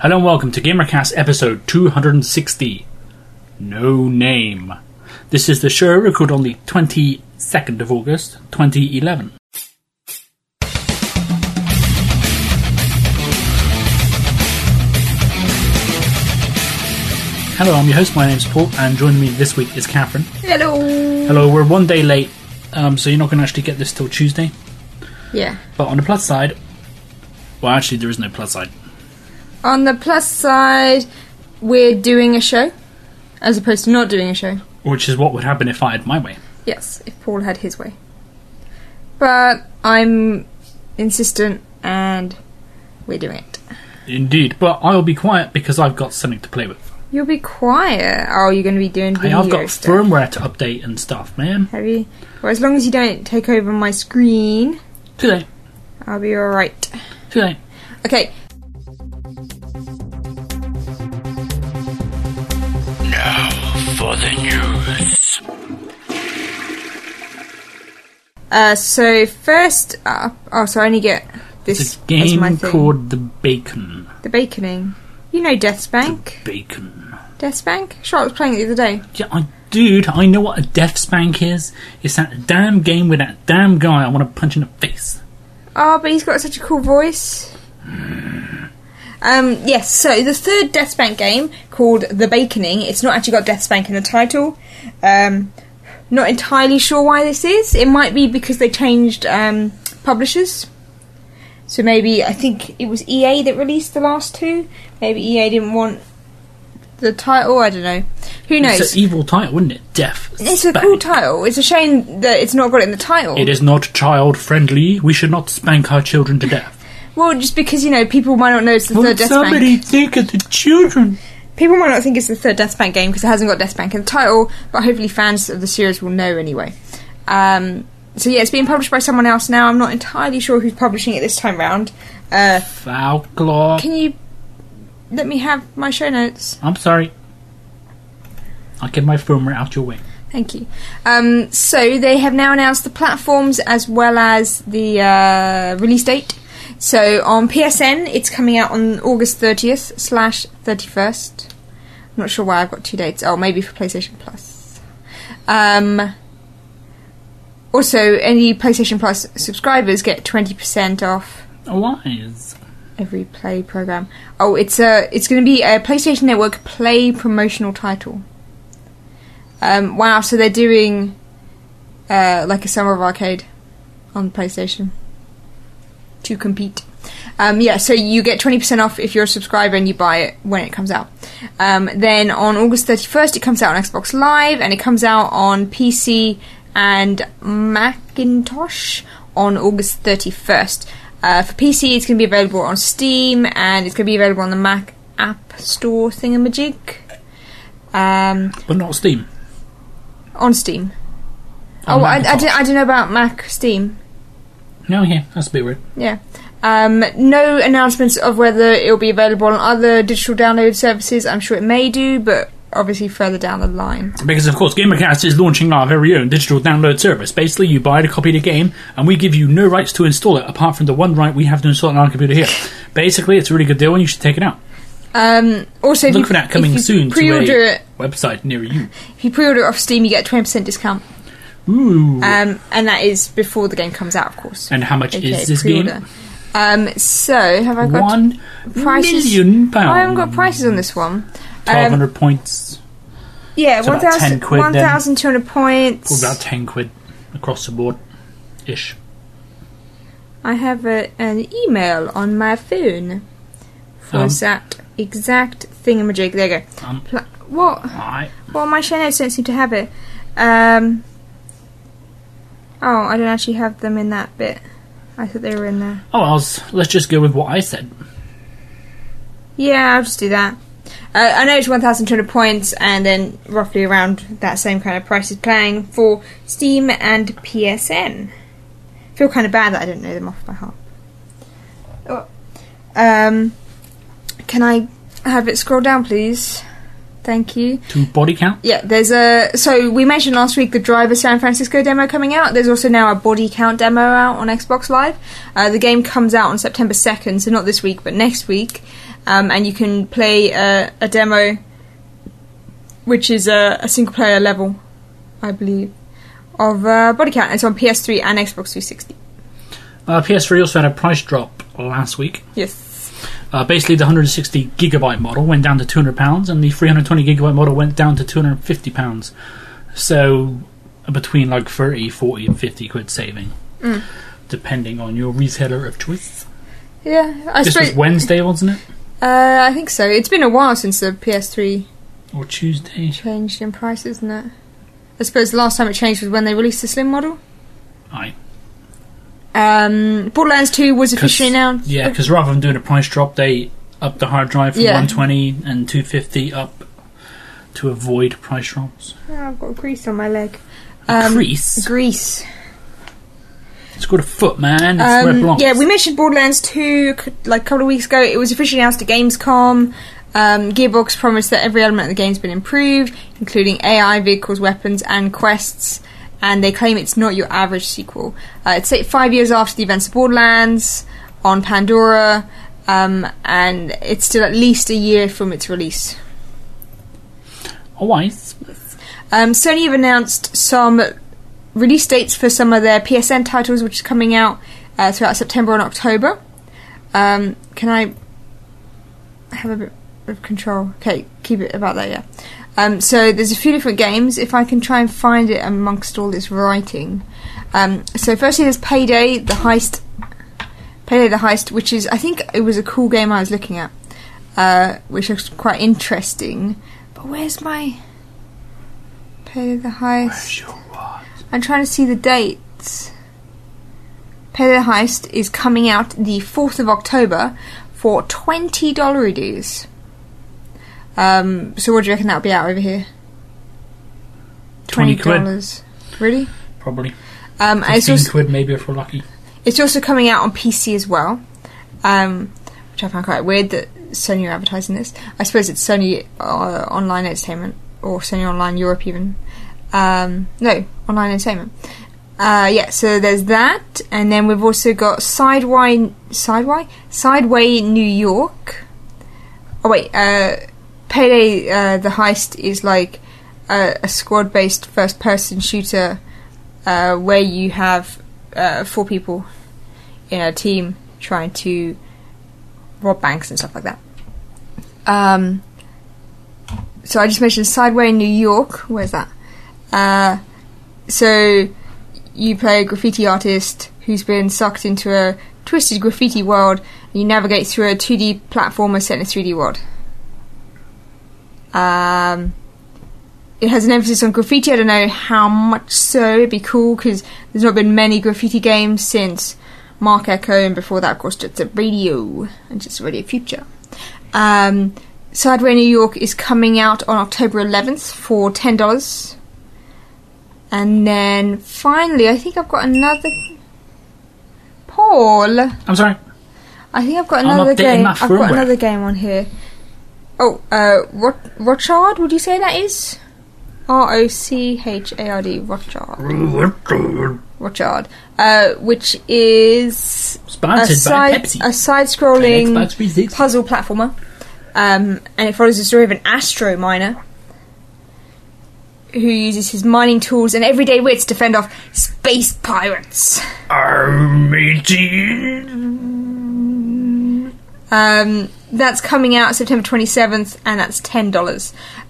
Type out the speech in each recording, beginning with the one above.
Hello and welcome to GamerCast episode 260. No Name. This is the show recorded on the 22nd of August, 2011. Hello, I'm your host, my name's Paul, and joining me this week is Catherine. Hello. Hello, we're one day late, so you're not going to actually get this till Tuesday. Yeah. But on the plus side, well actually there is no plus side. On the plus side, we're doing a show, as opposed to not doing a show. Which is what would happen if I had my way. Yes, if Paul had his way. But I'm insistent, and we're doing it. Indeed, but I'll be quiet because I've got something to play with. You'll be quiet. Oh, you're going to be doing video I've got stuff. firmware to update and stuff, man. Have you? Well, as long as you don't take over my screen, Too late. I'll be alright. Too late. Okay. Now for the news. So first up... Oh, so I only get this It's a as my game thing. called The Bacon. The Baconing. You know Deathspank? Bacon. Deathspank? Charlotte was playing it the other day. Yeah, dude, I know what a death spank is. It's that damn game with that damn guy I want to punch in the face. Oh, but he's got such a cool voice. Yes, so the third Deathspank game, called The Baconing, it's not actually got Deathspank in the title. Not entirely sure why this is. It might be because they changed publishers. So maybe, I think it was EA that released the last two. Maybe EA didn't want the title, I don't know. Who knows? It's an evil title, isn't it? Death It's a Spank. cool title. It's a shame that it's not got it in the title. It is not child-friendly. We should not spank our children to death. Well, just because, you know, people might not know it's the third Deathspank. Somebody think of the children. People might not think it's the third Deathspank game because it hasn't got Deathspank in the title, but hopefully fans of the series will know anyway. So yeah, it's being published by someone else now. I'm not entirely sure who's publishing it this time round. Folklore. Can you let me have my show notes? I'm sorry. I'll get my firmware out your way. Thank you. So they have now announced the platforms as well as the release date. So on PSN, it's coming out on August 30th/31st. I'm not sure why I've got two dates. Oh, maybe for PlayStation Plus. Also, any PlayStation Plus subscribers get 20% off Wise. every Play program. Oh, it's going to be a PlayStation Network Play promotional title. Wow, so they're doing like a Summer of Arcade on PlayStation to compete. Yeah, so you get 20% off if you're a subscriber and you buy it when it comes out. Then on August 31st, it comes out on Xbox Live, and it comes out on PC and Macintosh on August 31st. For PC, it's going to be available on Steam, and it's going to be available on the Mac App Store thingamajig. But not Steam. On Steam. On Oh, I Macintosh. don't know about Mac Steam. No, yeah, that's a bit weird. Yeah. No announcements of whether it'll be available on other digital download services. I'm sure it may do, but obviously further down the line. Because, of course, GamerCast is launching our very own digital download service. Basically, you buy a copy of the game, and we give you no rights to install it, apart from the one right we have to install it on our computer here. Basically, it's a really good deal, and you should take it out. Also, Look for that coming soon to pre-order a it, website near you. if you pre-order it off Steam, you get a 20% discount. Ooh. And that is before the game comes out, of course. And how much AKA is this pre-order. game? So, have I got £1 prices? million. I haven't got prices on this one. 1,200 points. Yeah, So about 10 quid then. 1,200 points. Or about 10 quid across the board. Ish. I have an email on my phone for that exact thingamajig. There you go. What? Alright. Well, my show notes don't seem to have it. Oh, I don't actually have them in that bit. I thought they were in there. Oh, let's just go with what I said. Yeah, I'll just do that. I know it's 1,200 points, and then roughly around that same kind of price is playing for Steam and PSN. I feel kind of bad that I don't know them off by heart. Oh. Can I have it scroll down, please? Thank you. To body count? Yeah, there's so we mentioned last week the Driver San Francisco demo coming out. There's also now a body count demo out on Xbox Live. The game comes out on September 2nd, so not this week, but next week. and you can play a demo, which is a single player level, I believe, of Body Count. It's on PS3 and Xbox 360. PS3 also had a price drop last week. Yes. Basically, the 160 gigabyte model went down to £200, and the 320 gigabyte model went down to £250. So, between like 30, 40, and 50 quid saving, depending on your retailer of choice. Yeah, this was Wednesday, wasn't it? I think so. It's been a while since the PS3 or Tuesday changed in price, isn't it? I suppose the last time it changed was when they released the Slim model. Aye. Borderlands 2 was officially announced. Yeah, because rather than doing a price drop, they upped the hard drive from 120 and 250 up to avoid price drops. Oh, I've got grease on my leg. Grease? Grease. It's called a foot, man. It's where it belongs. Yeah, we mentioned Borderlands 2 like a couple of weeks ago. It was officially announced at Gamescom. Gearbox promised that every element of the game's been improved, including AI, vehicles, weapons, and quests. And they claim it's not your average sequel. It's set 5 years after the events of Borderlands on Pandora, and it's still at least a year from its release. Always. Sony have announced some release dates for some of their PSN titles, which is coming out throughout September and October. Can I have a bit of control? Okay, keep it about that, yeah. So there's a few different games, if I can try and find it amongst all this writing. So firstly there's Payday the Heist, which is, I think it was a cool game I was looking at, which looks quite interesting. But where's my Payday the Heist? Where's your what? I'm trying to see the dates. Payday the Heist is coming out the 4th of October for $20 dues. So what do you reckon that'll be out over here? $20. Really? Probably. 15 quid maybe if we're lucky. It's also coming out on PC as well, which I find quite weird that Sony are advertising this. I suppose it's Sony Online Entertainment, or Sony Online Europe even. No, Online Entertainment. Yeah, so there's that, and then we've also got Sideway New York. Oh wait, Payday the Heist is like a squad-based first-person shooter where you have 4 people in a team trying to rob banks and stuff like that. So I just mentioned Sideway New York. Where's that? So you play a graffiti artist who's been sucked into a twisted graffiti world, and you navigate through a 2D platformer set in a 3D world. It has an emphasis on graffiti. I don't know how much so. It'd be cool because there's not been many graffiti games since Mark Echo, and before that, of course, Jet Set Radio and Jet Set Radio Future. Sideway New York is coming out on October 11th for $10. And then finally, I think I've got another. Paul, I'm sorry. I think I've got another game. I've got another game on here. Oh, Rochard, would you say that is? Rochard. Rochard. Which is sponsored by Pepsi. A side-scrolling puzzle platformer. And it follows the story of an astro miner who uses his mining tools and everyday wits to fend off space pirates. That's coming out September 27th, and that's $10.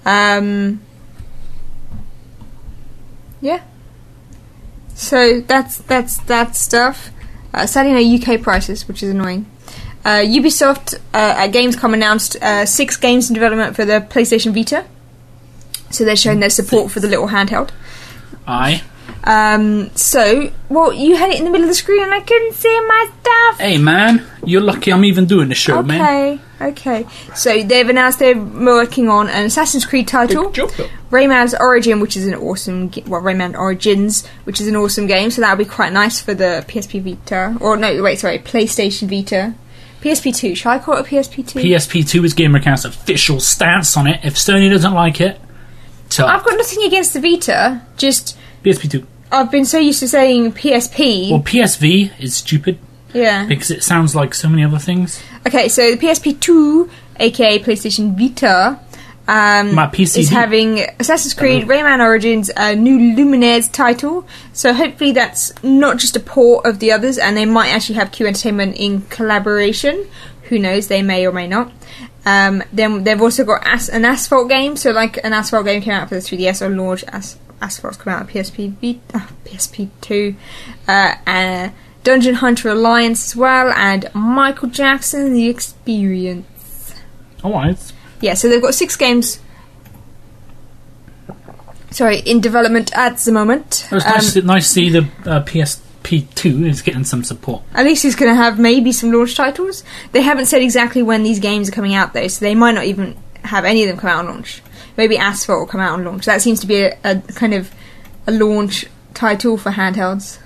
Yeah. So that's that stuff. Sadly, no UK prices, which is annoying. Ubisoft at Gamescom announced 6 games in development for the PlayStation Vita. So they're showing their support for the little handheld. Aye. So, well, you had it in the middle of the screen and I couldn't see my stuff. Hey, man, you're lucky I'm even doing the show, man. Okay. So they've announced they're working on an Assassin's Creed title, Rayman's Origin, which is an awesome. Rayman Origins, which is an awesome game. So that would be quite nice for the PSP Vita, or no, wait, sorry, PlayStation Vita. PSP2. Shall I call it a PSP2? PSP2 is GamerCast's official stance on it. If Sony doesn't like it, tough. I've got nothing against the Vita. Just PSP2. I've been so used to saying PSP. Well, PSV is stupid. Yeah. Because it sounds like so many other things. Okay, so the PSP2 aka PlayStation Vita, My PC is having Assassin's Creed Rayman Origins, a new Lumines title. So hopefully that's not just a port of the others, and they might actually have Q Entertainment in collaboration. Who knows, they may or may not. Then they've also got an Asphalt game. So like an Asphalt game came out for the 3DS on launch. Asphalt's come out on PSP 2. And Dungeon Hunter Alliance as well. And Michael Jackson The Experience. Alright. Yeah, so they've got 6 games in development at the moment. It's nice to see the PSP2 is getting some support. At least it's going to have maybe some launch titles. They haven't said exactly when these games are coming out though, so they might not even have any of them come out on launch. Maybe Asphalt will come out on launch. That seems to be a kind of a launch title for handhelds.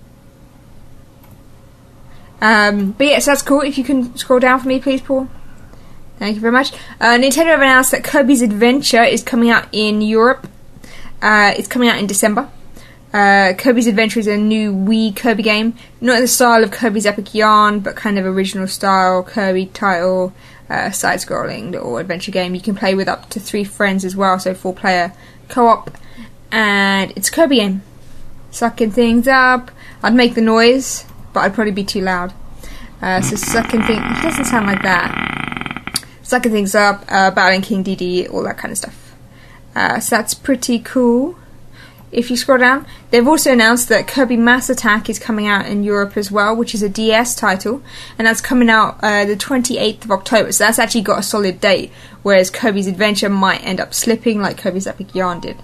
But yeah, so that's cool. If you can scroll down for me, please, Paul. Thank you very much. Nintendo have announced that Kirby's Adventure is coming out in Europe. It's coming out in December. Kirby's Adventure is a new Wii Kirby game. Not in the style of Kirby's Epic Yarn, but kind of original style Kirby title, side-scrolling little adventure game. You can play with up to 3 friends as well, so 4-player co-op. And it's a Kirby game. Sucking things up. I'd make the noise, but I'd probably be too loud. So sucking things... It doesn't sound like that. Sucking things up, battling King DD, all that kind of stuff. So that's pretty cool. If you scroll down, they've also announced that Kirby Mass Attack is coming out in Europe as well, which is a DS title, and that's coming out the 28th of October, so that's actually got a solid date, whereas Kirby's Adventure might end up slipping like Kirby's Epic Yarn did.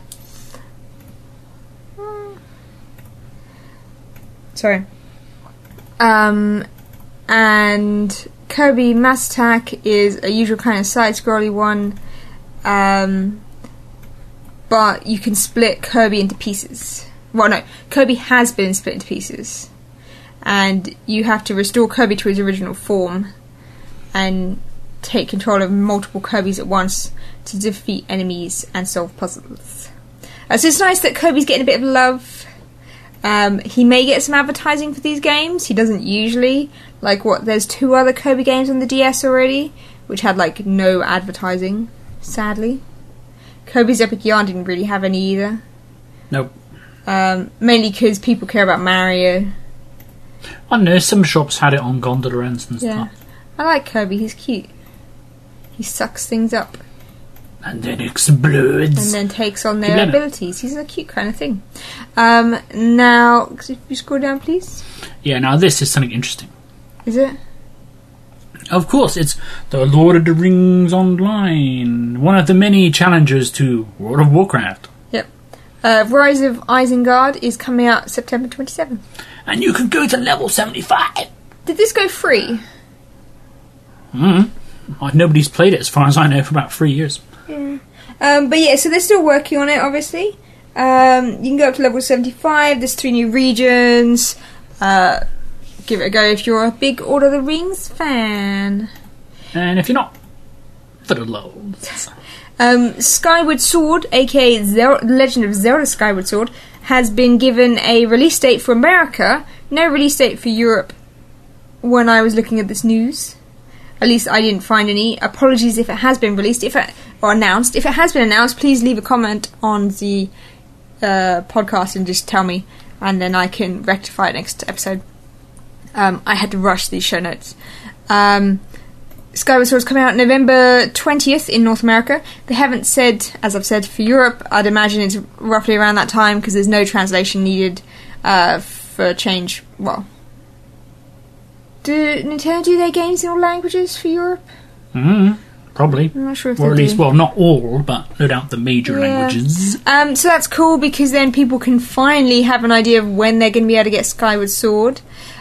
Sorry. And Kirby Mass Attack is a usual kind of side-scrolly one, but you can split Kirby into pieces. Well, no, Kirby has been split into pieces, and you have to restore Kirby to his original form and take control of multiple Kirbys at once to defeat enemies and solve puzzles. So it's nice that Kirby's getting a bit of love. He may get some advertising for these games. He doesn't usually. There's 2 other Kirby games on the DS already, which had, no advertising, sadly. Kirby's Epic Yarn didn't really have any either. Nope. Mainly because people care about Mario. I know, some shops had it on gondola ends and stuff. I like Kirby, he's cute. He sucks things up. And then explodes. And then takes on their abilities. He's a cute kind of thing. Now, if you scroll down, please. Yeah, now this is something interesting. Is it? Of course, it's the Lord of the Rings Online. One of the many challengers to World of Warcraft. Yep. Rise of Isengard is coming out September 27th. And you can go to level 75. Did this go free? Nobody's played it, as far as I know, for about 3 years. Yeah. But yeah, so they're still working on it, obviously. You can go up to level 75. There's 3 new regions. Give it a go if you're a big Lord of the Rings fan. And if you're not, for the lulz. Skyward Sword, aka Legend of Zelda Skyward Sword, has been given a release date for America. No release date for Europe when I was looking at this news. At least I didn't find any. Apologies if it has been released or announced. If it has been announced, please leave a comment on the podcast and just tell me, and then I can rectify it next episode. I had to rush these show notes. Skyward Sword is coming out November 20th in North America. They haven't said, as I've said, for Europe. I'd imagine it's roughly around that time because there's no translation needed for change. Well, do Nintendo do their games in all languages for Europe? Probably. I'm not sure if or they at least, do. well, not all, but no doubt the major languages. So that's cool because then people can finally have an idea of when they're going to be able to get Skyward Sword.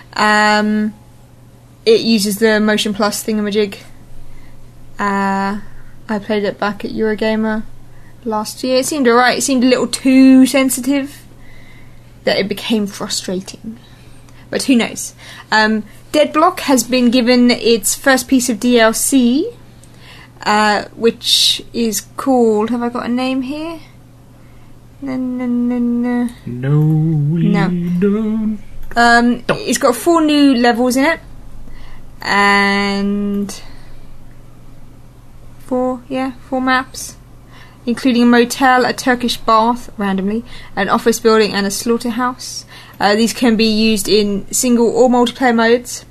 It uses the Motion Plus thingamajig. I played it back at Eurogamer last year. It seemed alright. It seemed a little too sensitive that it became frustrating. But who knows? Deadblock has been given its first piece of DLC, which is called... Have I got a name here? No. No, we don't. It's got 4 new levels in it, and 4 maps, including a motel, a Turkish bath, randomly, an office building, and a slaughterhouse. These can be used in single or multiplayer modes.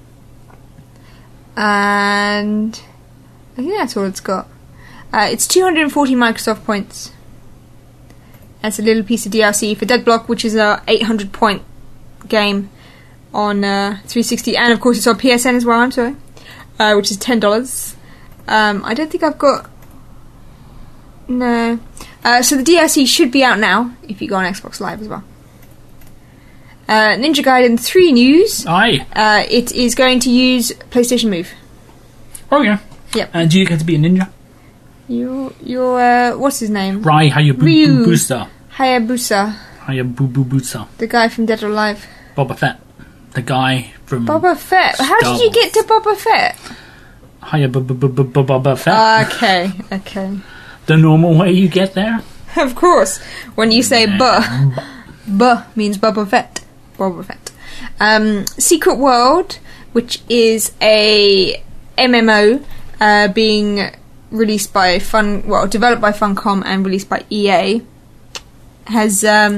And I think that's all it's got. It's 240 Microsoft points. That's a little piece of DLC for Deadblock, which is a 800 point game on 360, and of course it's on PSN as well, I'm sorry, which is $10. I don't think I've got... No. So the DLC should be out now, if you go on Xbox Live as well. Ninja Gaiden 3 news. Aye. It is going to use PlayStation Move. Oh, yeah. Yep. And do you get to be a ninja? You're what's his name? Rai Hayabusa. Hayabusa. The guy from Dead or Alive. Boba Fett. The guy from... Boba Fett. How did you get to Boba Fett? Boba Fett. Okay. The normal way you get there? Of course. When you say buh means Boba Fett. Boba Fett. Secret World, which is a MMO being released by developed by Funcom and released by EA, has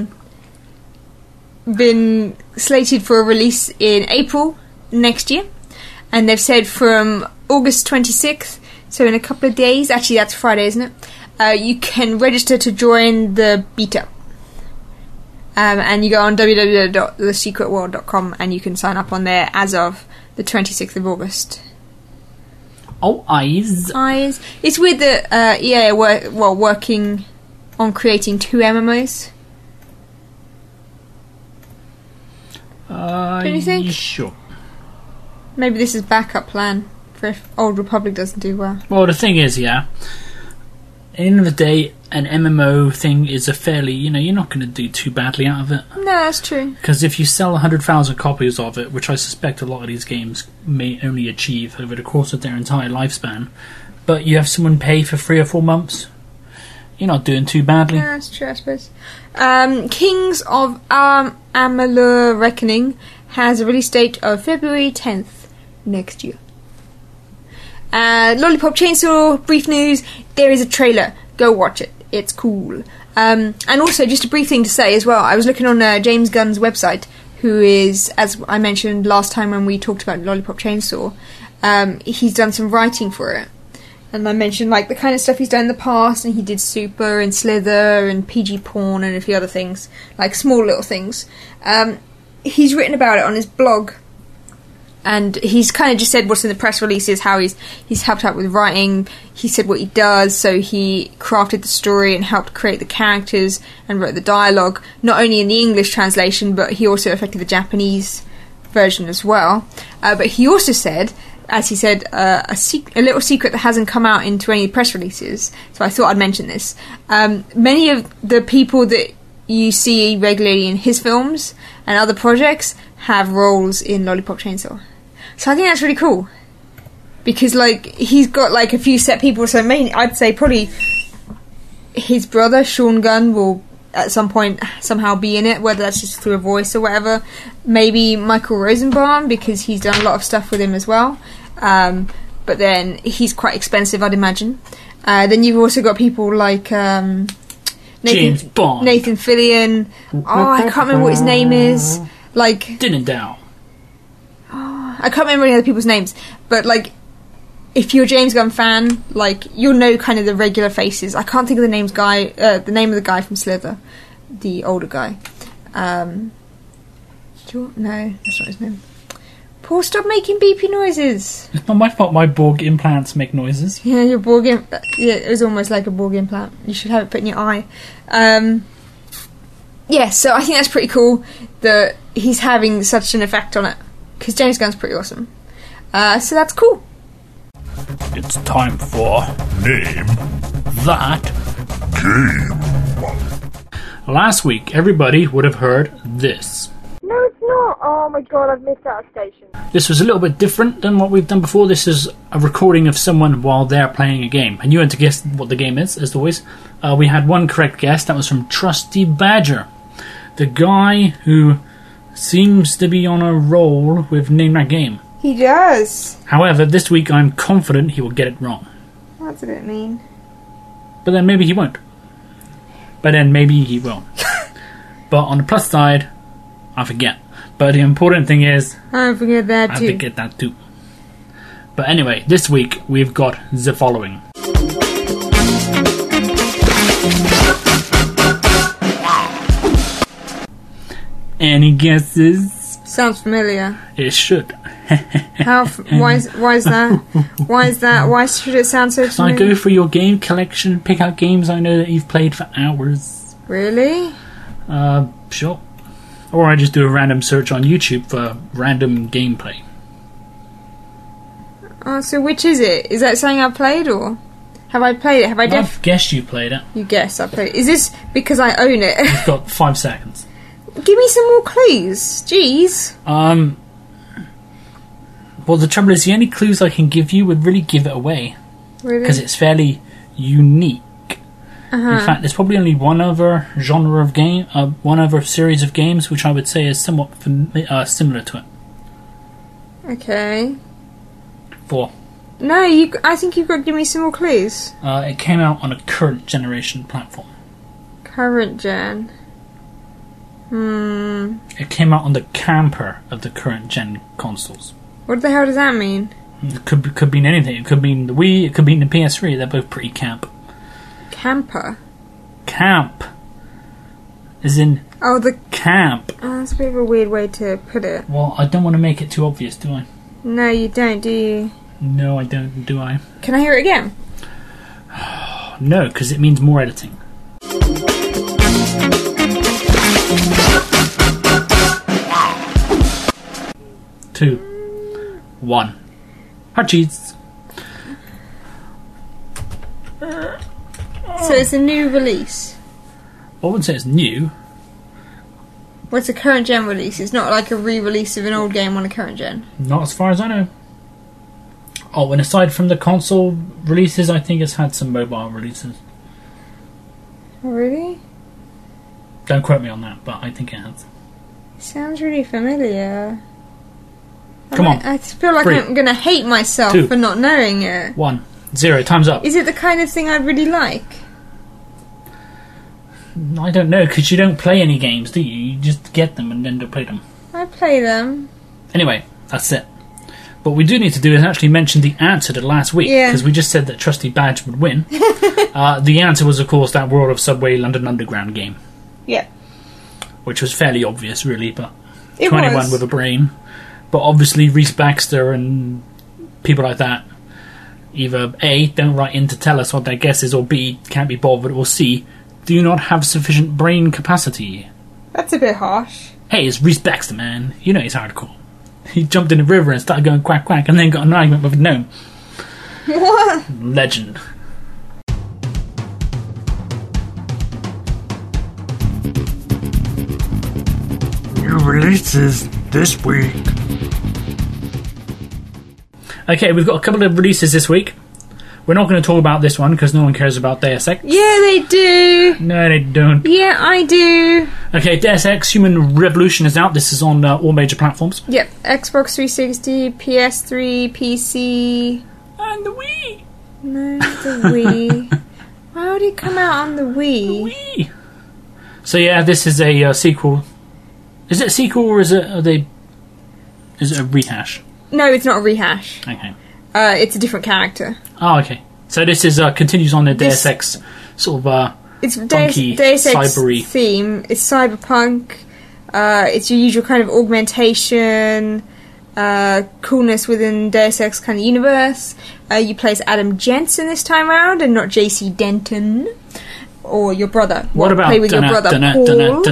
been slated for a release in April next year, and they've said from August 26th, so in a couple of days, actually that's Friday, isn't it, you can register to join the beta. And you go on www.thesecretworld.com and you can sign up on there as of the 26th of August. Oh, eyes. It's weird that EA are working on creating 2 MMOs. Don't you think? Sure. Maybe this is backup plan for if Old Republic doesn't do well. Well, the thing is, yeah, at the end of the day, an MMO thing is a fairly, you're not going to do too badly out of it. No, that's true. Because if you sell 100,000 copies of it, which I suspect a lot of these games may only achieve over the course of their entire lifespan, but you have someone pay for 3 or 4 months, you're not doing too badly. Yeah, that's true, I suppose. Kings of Amalur Reckoning has a release date of February 10th next year. Lollipop Chainsaw, brief news, there is a trailer. Go watch it. It's cool. And also, just a brief thing to say as well, I was looking on James Gunn's website, who is, as I mentioned last time when we talked about Lollipop Chainsaw, he's done some writing for it. And I mentioned like the kind of stuff he's done in the past, and he did Super and Slither and PG Porn and a few other things, like small little things. He's written about it on his blog, and he's kind of just said what's in the press releases, how he's helped out with writing. He said what he does, so he crafted the story and helped create the characters and wrote the dialogue, not only in the English translation, but he also affected the Japanese version as well. But he also said, as he said, a little secret that hasn't come out into any press releases, so I thought I'd mention this. Many of the people that you see regularly in his films and other projects have roles in Lollipop Chainsaw. So I think that's really cool. Because, like, he's got, like, a few set people, so mainly, I'd say probably his brother, Sean Gunn, will at some point somehow be in it, whether that's just through a voice or whatever. Maybe Michael Rosenbaum, because he's done a lot of stuff with him as well. But then he's quite expensive, I'd imagine. Then you've also got people like Nathan Fillion. Oh, I can't remember what his name is. Like Dinendow. Oh, I can't remember any other people's names. But like, if you're a James Gunn fan, like you'll know kind of the regular faces. I can't think of the name of the guy from Slither, the older guy. No, that's not his name. Paul, stop making beepy noises. It's not my fault my Borg implants make noises. Yeah, your Borg it was almost like a Borg implant. You should have it put in your eye. Yeah, so I think that's pretty cool that he's having such an effect on it. Because James Gunn's pretty awesome. So that's cool. It's time for Name That Game. Last week, everybody would have heard this. No, it's not. Oh my god, I've missed out a station. This was a little bit different than what we've done before. This is a recording of someone while they're playing a game. And you had to guess what the game is, as always. We had one correct guess. That was from Trusty Badger. The guy who seems to be on a roll with Name That Game. He does. However, this week I'm confident he will get it wrong. That's a bit mean. But then maybe he won't. But then maybe he will. But on the plus side, I forget. But the important thing is, I forget that too. I forget that too. But anyway, this week we've got the following. Any guesses? Sounds familiar. It should. Why is that? Why is that? Why should it sound so So I familiar? go through your game collection, pick out games I know that you've played for hours. Really? Sure. Or I just do a random search on YouTube for random gameplay. Oh, so which is it? Is that something I've played, or have I played it? Have I I've guessed you played it. You guess I played it. Is this because I own it? You've got 5 seconds. Give me some more clues. Jeez. Well, the trouble is, the only clues I can give you would really give it away. Really? Because it's fairly unique. In fact, there's probably only one other genre of game, one other series of games which I would say is somewhat similar to it. Okay. 4. No, I think you've got to give me some more clues. It came out on a current generation platform. Current gen. It came out on the camper of the current gen consoles. What the hell does that mean? It could mean anything. It could mean the Wii, it could mean the PS3. They're both pretty camp. Camper? Camp. As in Oh, the... camp. Oh, that's a bit of a weird way to put it. Well, I don't want to make it too obvious, do I? No, you don't, do you? No, I don't, do I? Can I hear it again? No, because it means more editing. Two, 1. Hutchies. So it's a new release. I wouldn't say it's new. Well, it's a current gen release. It's not like a re-release of an old game on a current gen. Not as far as I know. Oh, and aside from the console releases, I think it's had some mobile releases. Oh, really? Don't quote me on that, but I think it has. Sounds really familiar. Come on. I feel like 3, I'm going to hate myself 2, for not knowing it. 1, 0. Time's up. Is it the kind of thing I'd really like? I don't know, because you don't play any games, do you? You just get them and then don't play them. I play them. Anyway, that's it. What we do need to do is actually mention the answer to last week, because we just said that Trusty Badge would win. The answer was, of course, that World of Subway London Underground game. Yeah. Which was fairly obvious, really, but It 21 was. with a brain. But obviously, Reese Baxter and people like that either A, don't write in to tell us what their guess is, or B, can't be bothered, or C, do not have sufficient brain capacity. That's a bit harsh. Hey, it's Reese Baxter, man. You know he's hardcore. He jumped in the river and started going quack quack and then got an argument with a gnome. What? Legend. New releases this week. Okay, we've got a couple of releases this week. We're not going to talk about this one because no one cares about Deus Ex. Yeah, they do. No, they don't. Yeah, I do. Okay, Deus Ex Human Revolution is out. This is on all major platforms. Yep, Xbox 360, PS3, PC... And the Wii. No, the Wii. Why would it come out on the Wii? The Wii. So yeah, this is a sequel. Is it a sequel or is it a rehash? No, it's not a rehash. Okay. It's a different character. Oh, okay. So this is continues on the This- Deus Ex sort of It's funky, Deus Ex cybery theme. It's cyberpunk. It's your usual kind of augmentation, coolness within Deus Ex kind of universe. You play as Adam Jensen this time around, and not JC Denton or your brother. What about play with your brother Paul?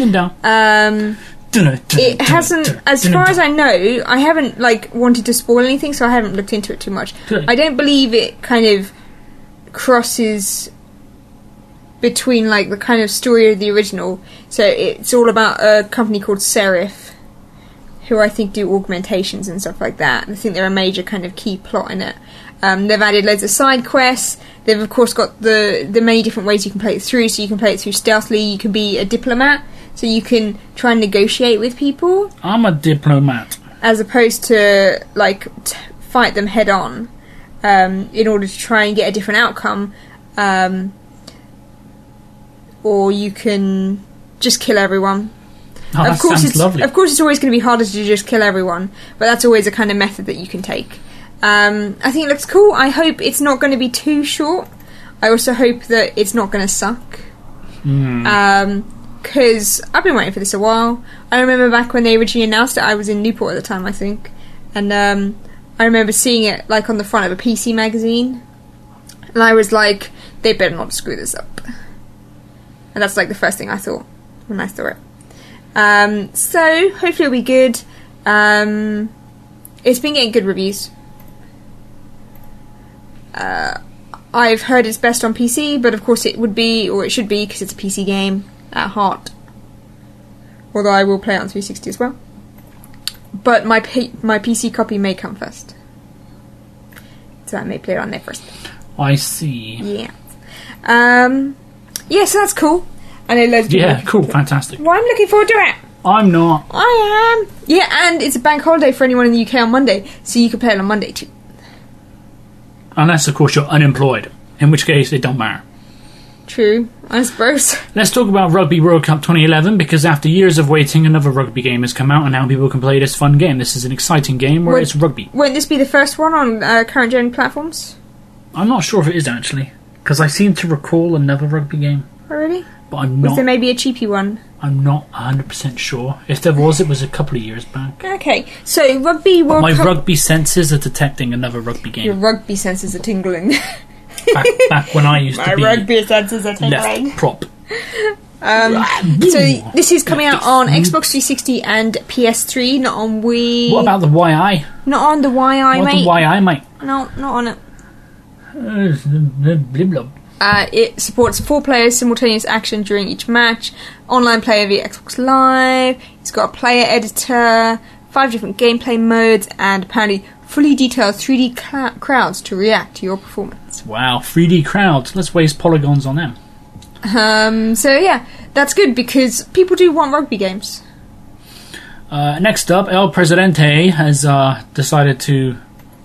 It hasn't, as far as I know, I haven't wanted to spoil anything, so I haven't looked into it too much. Good. I don't believe it kind of crosses between the kind of story of the original. So it's all about a company called Serif, who I think do augmentations and stuff like that. I think they're a major kind of key plot in it. They've added loads of side quests. They've of course got the many different ways you can play it through. So you can play it through stealthily. You can be a diplomat, so you can try and negotiate with people, I'm a diplomat. as opposed to fight them head on. in order to try and get a different outcome, or you can just kill everyone. Oh, that sounds lovely. Of course, it's always going to be harder to just kill everyone, but that's always a kind of method that you can take. I think it looks cool. I hope it's not going to be too short. I also hope that it's not going to suck. Because I've been waiting for this a while. I remember back when they originally announced it, I was in Newport at the time, I think. And I remember seeing it like on the front of a PC magazine. And I was like, they better not screw this up. And that's like the first thing I thought when I saw it. So, hopefully it'll be good. It's been getting good reviews. I've heard it's best on PC, but of course it would be, or it should be, because it's a PC game at heart. Although I will play it on 360 as well. But my PC copy may come first. So I may play it on there first. I see. Yeah. Yeah, so that's cool. I know loads of people. Yeah, cool, fantastic. Well, I'm looking forward to it. I'm not. I am. Yeah, and it's a bank holiday for anyone in the UK on Monday, so you can play it on Monday too. Unless, of course, you're unemployed. In which case, it don't matter. True, I suppose. Let's talk about Rugby World Cup 2011, because after years of waiting, another rugby game has come out, and now people can play this fun game. This is an exciting game where it's rugby. Won't this be the first one on current gen platforms? I'm not sure if it is, actually, because I seem to recall another rugby game. Oh, really? But I'm not. Was there maybe a cheapy one? I'm not 100% sure. If there was, it was a couple of years back. Okay, so Rugby World Cup... My Cup... rugby senses are detecting another rugby game. Your rugby senses are tingling. back when I used to be... My rugby senses are tingling. Left prop. So this is coming out on Xbox 360 and PS3, not on Wii. What about the YI? Not on the YI, what mate. The YI, mate? No, not on it. Blib. It supports 4 players, simultaneous action during each match, online player via Xbox Live, it's got a player editor, 5 different gameplay modes, and apparently fully detailed 3D crowds to react to your performance. Wow, 3D crowds. Let's waste polygons on them. So yeah, that's good because people do want rugby games. Next up, El Presidente has decided to...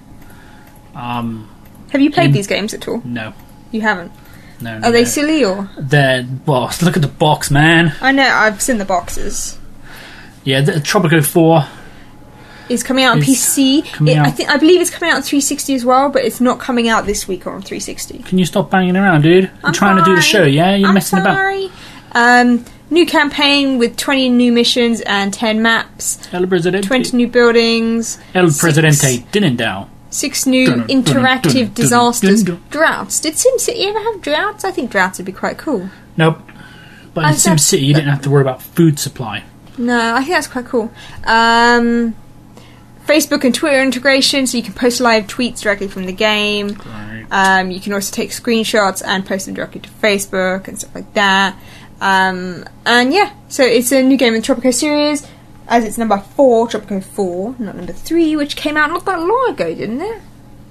Have you played these games at all? No. You haven't? No. Are they silly or? Well, look at the box, man. I know, I've seen the boxes. Yeah, the Tropico 4 is coming out on PC. I believe it's coming out on 360 as well, but it's not coming out this week on 360. Can you stop banging around, dude? I'm trying to do the show, yeah? You're messing about. New campaign with 20 new missions and 10 maps. El Presidente. 20 new buildings. El Presidente Dinendao. 6 new interactive disasters. Droughts. Did SimCity ever have droughts? I think droughts would be quite cool. Nope. But in SimCity, you didn't have to worry about food supply. No, I think that's quite cool. Facebook and Twitter integration, so you can post live tweets directly from the game. Right. You can also take screenshots and post them directly to Facebook and stuff like that. And yeah, so it's a new game in the Tropico series. As it's number 4, Tropico 4, not number 3, which came out not that long ago, didn't it?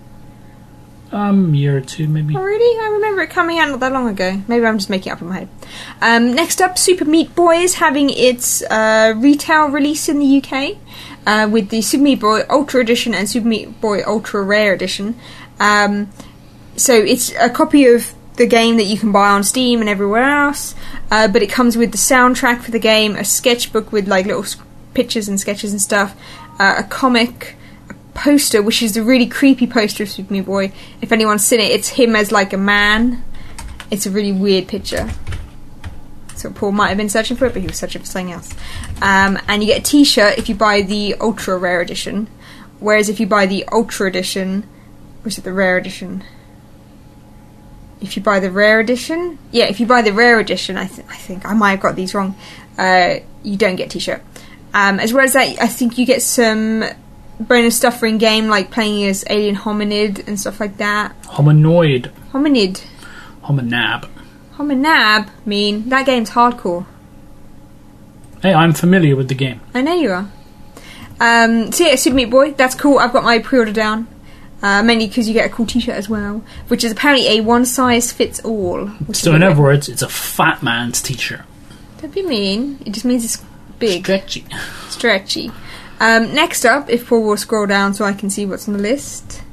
Year or two, maybe. Oh, really? I remember it coming out not that long ago. Maybe I'm just making it up in my head. Next up, Super Meat Boy is having its retail release in the UK with the Super Meat Boy Ultra Edition and Super Meat Boy Ultra Rare Edition. So it's a copy of the game that you can buy on Steam and everywhere else, but it comes with the soundtrack for the game, a sketchbook with like little pictures and sketches and stuff, a comic, a poster, which is a really creepy poster of Super Meat Boy. If anyone's seen it, it's him as like a man. It's a really weird picture. So Paul might have been searching for it, but he was searching for something else. And you get a t-shirt if you buy the Ultra Rare Edition, whereas if you buy the Ultra Edition, or is it the Rare Edition? If you buy the Rare Edition? Yeah, if you buy the Rare Edition, I think I might have got these wrong, you don't get a t-shirt. As well as that, I think you get some bonus stuff for in-game, like playing as Alien Hominid and stuff like that. Hominid. Hominab mean that game's hardcore. Hey, I'm familiar with the game. I know you are. So yeah, Super Meat Boy, that's cool. I've got my pre-order down. Mainly because you get a cool t-shirt as well, which is apparently a one-size-fits-all. So in other words, it's a fat man's t-shirt. Don't be mean. It just means it's big. Stretchy. Next up, if Paul will scroll down so I can see what's on the list.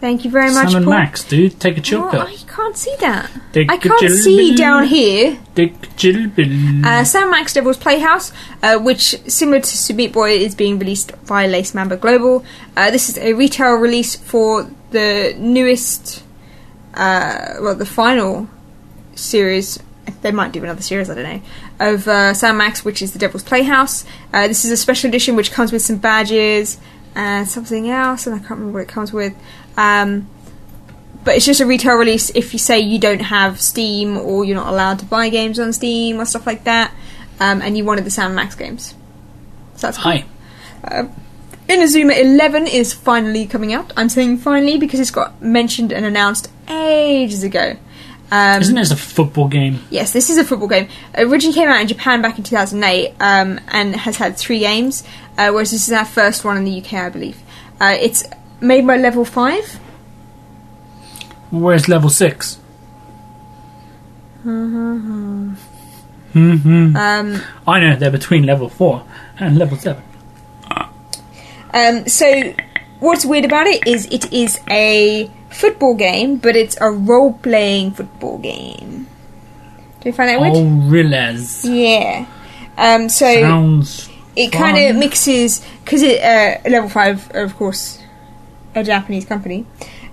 Thank you very much, Sam and Paul. Max, dude, take a chill pill. I can't see that. Take I a can't chill see pill. down here. Take a chill pill. Sam Max Devil's Playhouse, which, similar to Super Meat Boy, is being released via Lace Mamba Global. This is a retail release for the newest, the final series. They might do another series, I don't know, of Sam Max, which is the Devil's Playhouse. This is a special edition which comes with some badges and something else, and I can't remember what it comes with. But it's just a retail release if you say you don't have Steam or you're not allowed to buy games on Steam or stuff like that, and you wanted the Sam Max games. So that's cool. Hi. Inazuma 11 is finally coming out. I'm saying finally because it's got mentioned and announced ages ago. Isn't this a football game? Yes, this is a football game. It originally came out in Japan back in 2008 and has had 3 games, whereas this is our first one in the UK, I believe. It's made by Level 5. Where's level 6? I know, they're between level 4 and level 7. So, what's weird about it is a football game, but it's a role-playing football game. Do you find that weird? Oh, realize. Yeah. So Sounds it fun. kind of mixes, because Level 5 are, of course, a Japanese company.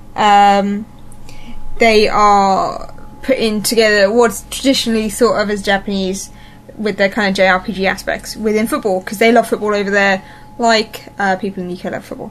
They are putting together what's traditionally thought of as Japanese with their kind of JRPG aspects within football, because they love football over there, like people in the UK love football.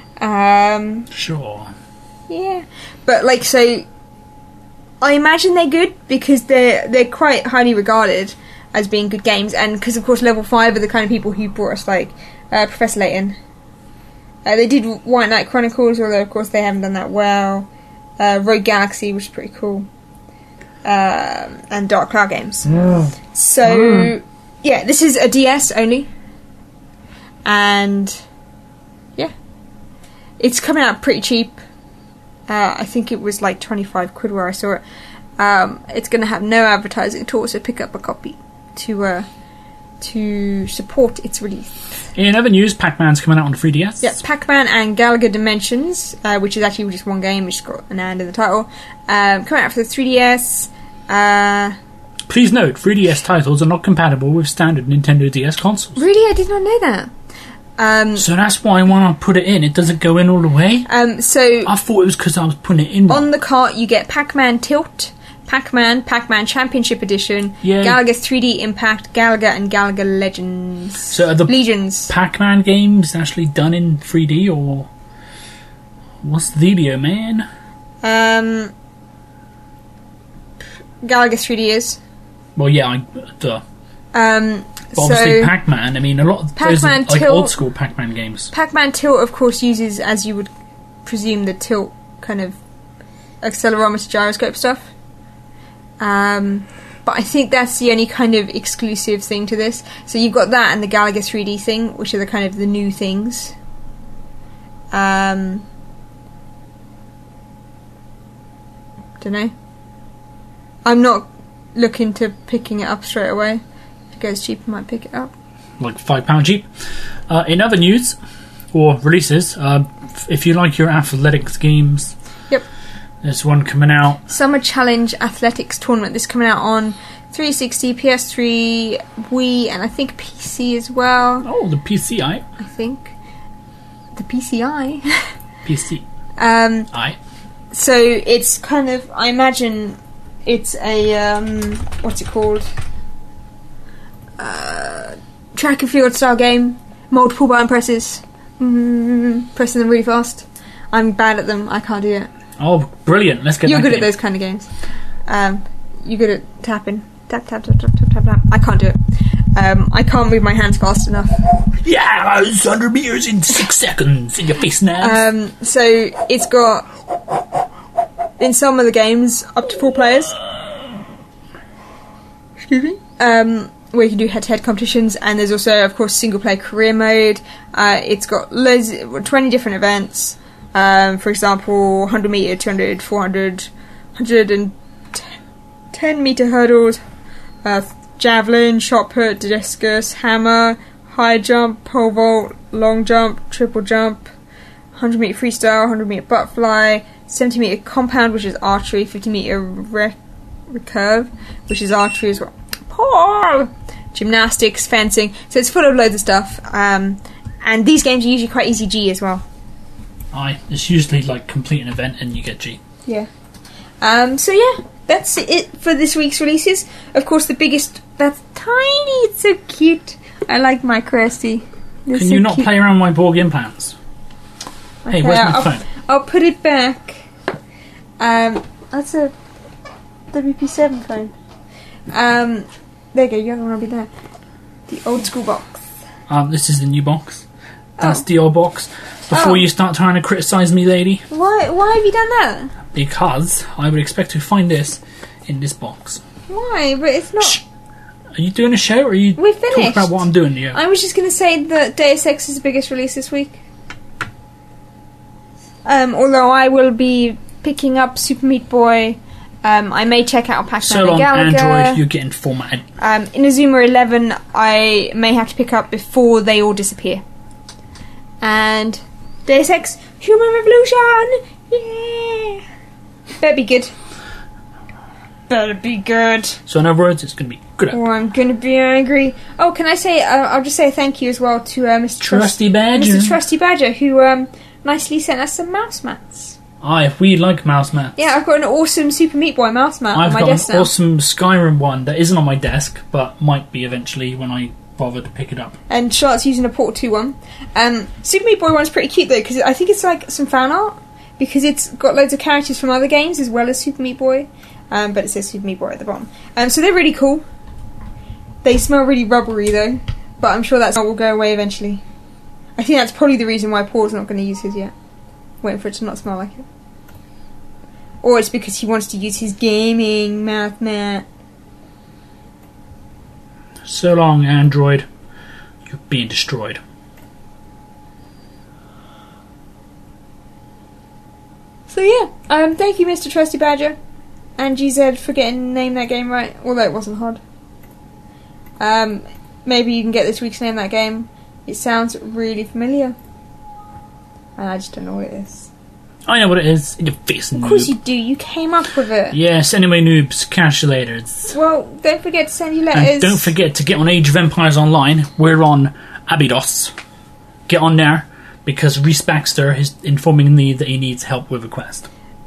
Sure. Yeah, but so I imagine they're good because they're quite highly regarded as being good games, and because of course Level 5 are the kind of people who brought us Professor Layton. They did White Knight Chronicles, although of course they haven't done that well. Rogue Galaxy, which is pretty cool, and Dark Cloud games. So yeah, this is a DS only, and yeah, it's coming out pretty cheap. I think it was like 25 quid where I saw it. It's going to have no advertising at all, so pick up a copy to support its release. In other news, Pac-Man's coming out on 3DS. Yeah, Pac-Man and Galaga Dimensions, which is actually just one game, which has got an and in the title, coming out for the 3DS. Please note, 3DS titles are not compatible with standard Nintendo DS consoles. Really? I did not know that. So that's why when I put it in, it doesn't go in all the way. So I thought it was because I was putting it in. on the cart you get Pac-Man Tilt, Pac-Man Championship Edition, Yeah. Galaga 3D Impact, Galaga and Galaga Legends. So are the Legions. Pac-Man games actually done in 3D, or what's the video, man? Galaga 3D is. Well, yeah, duh. So But obviously, Pac-Man. I mean, a lot of those are, Pac-Man like Tilt- old school Pac-Man games. Pac-Man Tilt, of course, uses, as you would presume, the tilt kind of accelerometer gyroscope stuff. But I think that's the only kind of exclusive thing to this. So you've got that and the Galaga 3D thing, which are the kind of the new things. Don't know. I'm not looking to picking it up straight away. If it goes cheap, I might pick it up. Like £5 cheap. In other news, or releases, if you like your athletics games, Yep. there's one coming out. Summer Challenge Athletics Tournament. This is coming out on 360, PS3, Wii, and I think PC as well. Oh, the PCI. I think. The PCI. PC. So it's kind of, I imagine it's a, what's it called? Track and field style game. Multiple button presses. Pressing them really fast. I'm bad at them. I can't do it. Oh, brilliant. Let's get You're that good game. at those kind of games. You're good at tapping. Tap, tap, tap, tap, tap, tap, tap. I can't do it. I can't move my hands fast enough. Yeah, it's 100 meters in 6 seconds in your face now. So it's got, in some of the games, up to 4 players. Excuse me. Where you can do head-to-head competitions, and there's also, of course, single-player career mode. It's got 20 different events. For example, 100 meter, 200, 400, 110 meter hurdles, javelin, shot put, discus, hammer, high jump, pole vault, long jump, triple jump, 100 meter freestyle, 100 meter butterfly, 70 meter compound, which is archery, 50 meter recurve, which is archery as well. Paul! Gymnastics, fencing. So it's full of loads of stuff. And these games are usually quite easy G as well. Aye, it's usually like complete an event and you get G. Yeah. So yeah, that's it for this week's releases. Of course, the biggest. That's tiny. It's so cute. I like my Kirsty. Can you not play around my board game plans? Okay, Hey, where's my phone? I'll put it back. That's a WP7 phone. There you go. Your other one will be there. The old school box. This is the new box. That's the old box. Before you start trying to criticise me, lady. Why have you done that? Because I would expect to find this in this box. Why? But it's not. Shh. Are you doing a show, or are you We're finished. talking about what I'm doing here? I was just going to say that Deus Ex is the biggest release this week. Although I will be picking up Super Meat Boy. I may check out Pac-Man So long, and Galaga. Android, you're getting formatted. Inazuma 11 I may have to pick up before they all disappear. And Deus Ex Human Revolution! Yeah! Better be good. Better be good. So in other words, it's going to be good. Or I'm going to be angry. Oh, can I say, I'll just say thank you as well to Mr. Trusty Badger. Mr. Trusty Badger, who nicely sent us some mouse mats. Aye, we like mouse mats. Yeah, I've got an awesome Super Meat Boy mouse mat on I've my got desk an now. awesome Skyrim one that isn't on my desk, but might be eventually when I bother to pick it up. And Charlotte's using a Portal 2 one. Super Meat Boy one's pretty cute though, because I think it's like some fan art, because it's got loads of characters from other games as well as Super Meat Boy, but it says Super Meat Boy at the bottom. So they're really cool. They smell really rubbery though, but I'm sure that smell will go away eventually. I think that's probably the reason why Paul's not going to use his yet. Waiting for it to not smell like it. Or it's because he wants to use his gaming mouth mat. So long, Android. You're being destroyed. So yeah, thank you, Mr. Trusty Badger and GZ for getting to name that game right, although it wasn't hard. Maybe you can get this week's Name That Game. It sounds really familiar. And I just don't know what it is. I know what it is. In your face, noob. Of course you do, you came up with it. Yes, anyway, noobs, calculators. Well, don't forget to send your letters. And don't forget to get on Age of Empires Online. We're on Abydos. Get on there, because Reese Baxter is informing me that he needs help with a quest.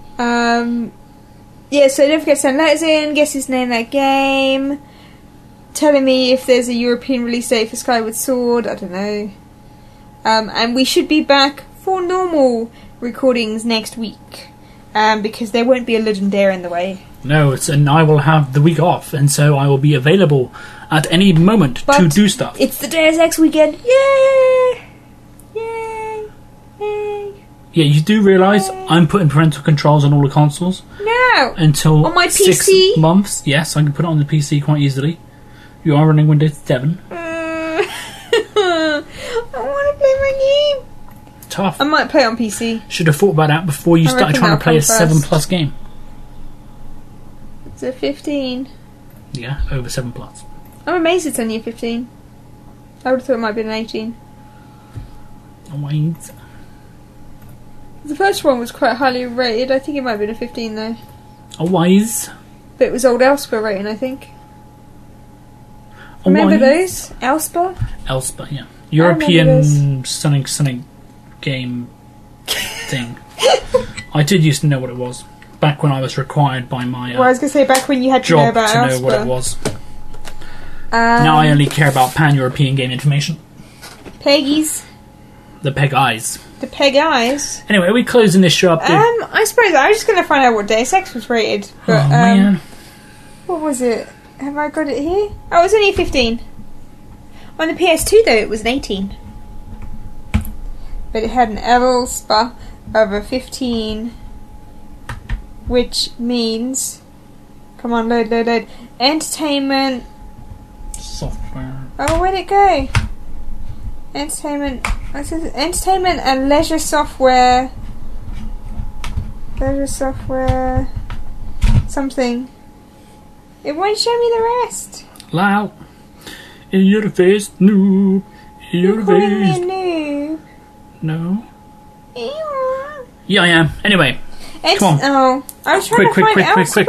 Yeah, so don't forget to send letters in, guess his Name That Game, telling me if there's a European release date for Skyward Sword, I don't know. And we should be back for normal recordings next week, because there won't be a Legendary in the way. No, and I will have the week off, and so I will be available at any moment to do stuff. It's the Deus Ex weekend. Yay! Yay! Yay! Yeah, you do realise I'm putting parental controls on all the consoles No! until On my 6 PC? months. Yes, I can put it on the PC quite easily. You are running Windows 7. I want to play my game. Tough. I might play it on PC. Should have thought about that before you I started reckon trying to that'll play a come 7+ game. It's a 15. Yeah, over 7+. I'm amazed it's only a 15. I would have thought it might have been an 18. Wait. The first one was quite highly rated. I think it might have been a 15 though. Wise. But it was old Elspeth rating, I think. Remember those? Elspeth? Elspeth, yeah. remember European stunning game thing. I did used to know what it was. Back when I was required by my Well, I was going to say back when you had to know job about to know Elspeth. what it was. Now I only care about pan-European game information. Peggies. The Peg Eyes. The Peg Eyes. Anyway, are we closing this show up? I suppose I was just going to find out what Deus Ex was rated. But, oh, man. What was it? Have I got it here? Oh, it was only a 15. On the PS2, though, it was an 18. But it had an Elspeth of a 15. Which means... Come on, load. Entertainment... Software. Oh, where'd it go? Entertainment... What's it? Entertainment and leisure software... Leisure software... Something... It won't show me the rest. Loud. In your face, noob. In your You're calling me a face. noob. No. Yeah, I am. Anyway, come on. Oh, I was trying to find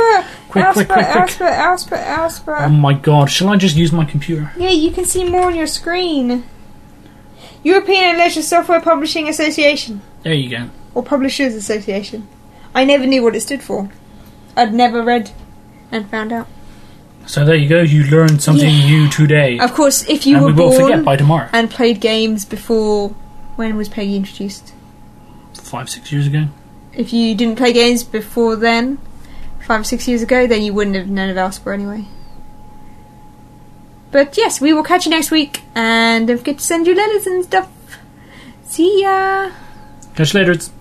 Alspert. Oh my god, shall I just use my computer? Yeah, you can see more on your screen. European and Leisure Software Publishing Association. There you go. Or Publishers Association. I never knew what it stood for. I'd never read and found out. So there you go, you learned something new today. Of course, if you and were we will born forget by tomorrow. and played games before... When was Peggy introduced? 5-6 years ago. If you didn't play games before then, 5 or 6 years ago, then you wouldn't have known of Alspert anyway. But yes, we will catch you next week, and don't forget to send your letters and stuff. See ya! Catch you later.